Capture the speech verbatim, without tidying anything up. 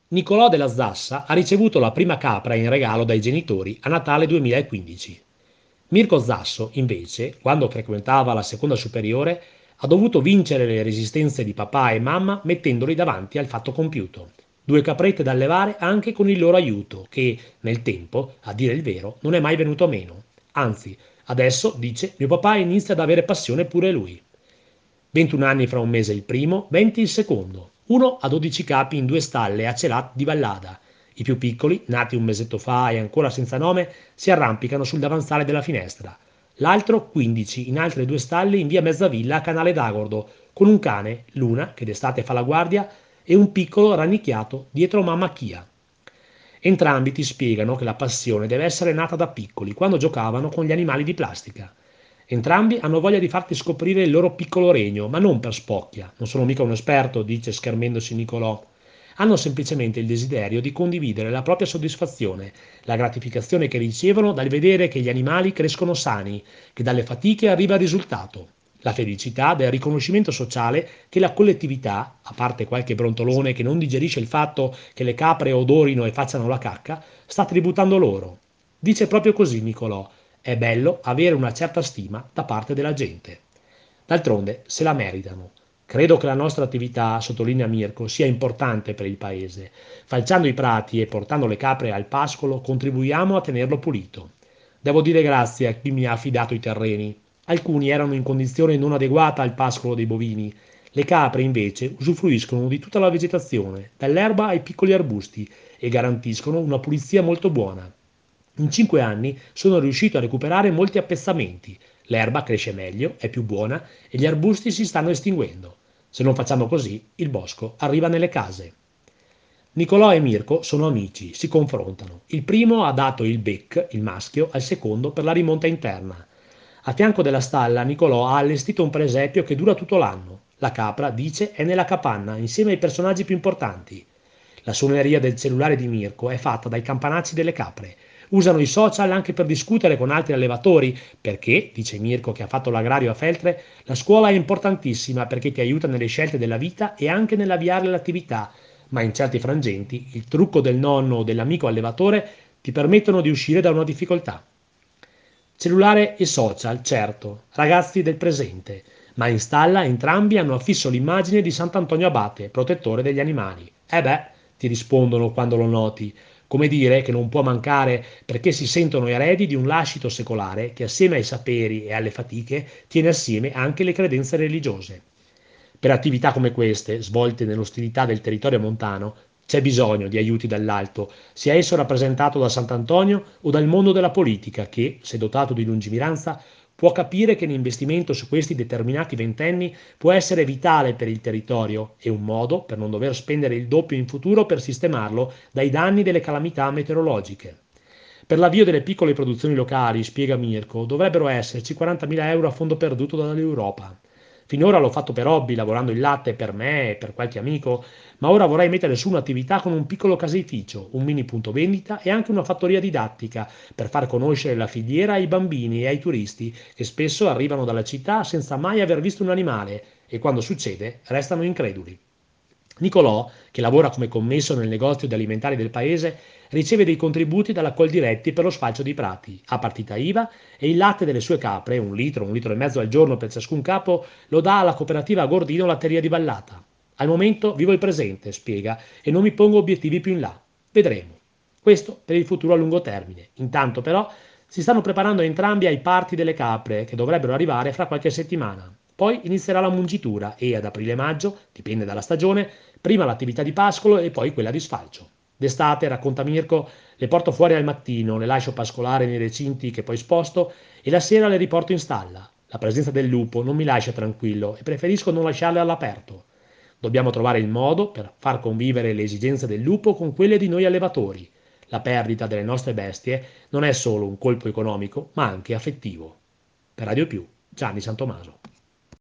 Nicolò della Zassa ha ricevuto la prima capra in regalo dai genitori a Natale duemilaquindici. Mirko Zasso, invece, quando frequentava la seconda superiore, ha dovuto vincere le resistenze di papà e mamma mettendoli davanti al fatto compiuto. Due caprette da allevare anche con il loro aiuto, che, nel tempo, a dire il vero, non è mai venuto meno. Anzi, adesso, dice, mio papà inizia ad avere passione pure lui. ventuno anni fra un mese il primo, venti il secondo. Uno ha dodici capi in due stalle a Celat di Vallada. I più piccoli, nati un mesetto fa e ancora senza nome, si arrampicano sul davanzale della finestra. L'altro, quindici, in altre due stalle in via Mezzavilla a Canale d'Agordo, con un cane, Luna, che d'estate fa la guardia, e un piccolo rannicchiato dietro mamma Chia. Entrambi ti spiegano che la passione deve essere nata da piccoli, quando giocavano con gli animali di plastica. Entrambi hanno voglia di farti scoprire il loro piccolo regno, ma non per spocchia. Non sono mica un esperto, dice schermendosi Nicolò. Hanno semplicemente il desiderio di condividere la propria soddisfazione, la gratificazione che ricevono dal vedere che gli animali crescono sani, che dalle fatiche arriva il risultato. La felicità del riconoscimento sociale che la collettività, a parte qualche brontolone che non digerisce il fatto che le capre odorino e facciano la cacca, sta tributando loro. Dice proprio così Nicolò: è bello avere una certa stima da parte della gente. D'altronde se la meritano. Credo che la nostra attività, sottolinea Mirko, sia importante per il paese. Falciando i prati e portando le capre al pascolo contribuiamo a tenerlo pulito. Devo dire grazie a chi mi ha affidato i terreni. Alcuni erano in condizione non adeguata al pascolo dei bovini. Le capre invece usufruiscono di tutta la vegetazione, dall'erba ai piccoli arbusti, e garantiscono una pulizia molto buona. In cinque anni sono riuscito a recuperare molti appezzamenti. L'erba cresce meglio, è più buona e gli arbusti si stanno estinguendo. Se non facciamo così, il bosco arriva nelle case. Nicolò e Mirko sono amici, si confrontano. Il primo ha dato il bec, il maschio, al secondo per la rimonta interna. A fianco della stalla Nicolò ha allestito un presepio che dura tutto l'anno. La capra, dice, è nella capanna, insieme ai personaggi più importanti. La suoneria del cellulare di Mirko è fatta dai campanacci delle capre. Usano i social anche per discutere con altri allevatori, perché, dice Mirko che ha fatto l'agrario a Feltre, la scuola è importantissima perché ti aiuta nelle scelte della vita e anche nell'avviare l'attività, ma in certi frangenti il trucco del nonno o dell'amico allevatore ti permettono di uscire da una difficoltà. Cellulare e social, certo, ragazzi del presente, ma in stalla entrambi hanno affisso l'immagine di Sant'Antonio Abate, protettore degli animali. Eh beh, ti rispondono quando lo noti, come dire che non può mancare perché si sentono eredi di un lascito secolare che assieme ai saperi e alle fatiche tiene assieme anche le credenze religiose. Per attività come queste, svolte nell'ostilità del territorio montano, c'è bisogno di aiuti dall'alto, sia esso rappresentato da Sant'Antonio o dal mondo della politica che, se dotato di lungimiranza, può capire che l'investimento su questi determinati ventenni può essere vitale per il territorio e un modo per non dover spendere il doppio in futuro per sistemarlo dai danni delle calamità meteorologiche. Per l'avvio delle piccole produzioni locali, spiega Mirko, dovrebbero esserci quarantamila euro a fondo perduto dall'Europa. Finora l'ho fatto per hobby, lavorando il latte per me e per qualche amico, ma ora vorrei mettere su un'attività con un piccolo caseificio, un mini punto vendita e anche una fattoria didattica per far conoscere la filiera ai bambini e ai turisti che spesso arrivano dalla città senza mai aver visto un animale e quando succede restano increduli. Nicolò, che lavora come commesso nel negozio di alimentari del paese, riceve dei contributi dalla Coldiretti per lo sfalcio dei prati, a partita I V A, e il latte delle sue capre, un litro, un litro e mezzo al giorno per ciascun capo, lo dà alla cooperativa Gordino Latteria di Vallata. Al momento vivo il presente, spiega, e non mi pongo obiettivi più in là. Vedremo. Questo per il futuro a lungo termine. Intanto però si stanno preparando entrambi ai parti delle capre che dovrebbero arrivare fra qualche settimana. Poi inizierà la mungitura e ad aprile-maggio, dipende dalla stagione, prima l'attività di pascolo e poi quella di sfalcio. D'estate, racconta Mirko, le porto fuori al mattino, le lascio pascolare nei recinti che poi sposto e la sera le riporto in stalla. La presenza del lupo non mi lascia tranquillo e preferisco non lasciarle all'aperto. Dobbiamo trovare il modo per far convivere le esigenze del lupo con quelle di noi allevatori. La perdita delle nostre bestie non è solo un colpo economico, ma anche affettivo. Per Radio Più, Gianni Santomaso.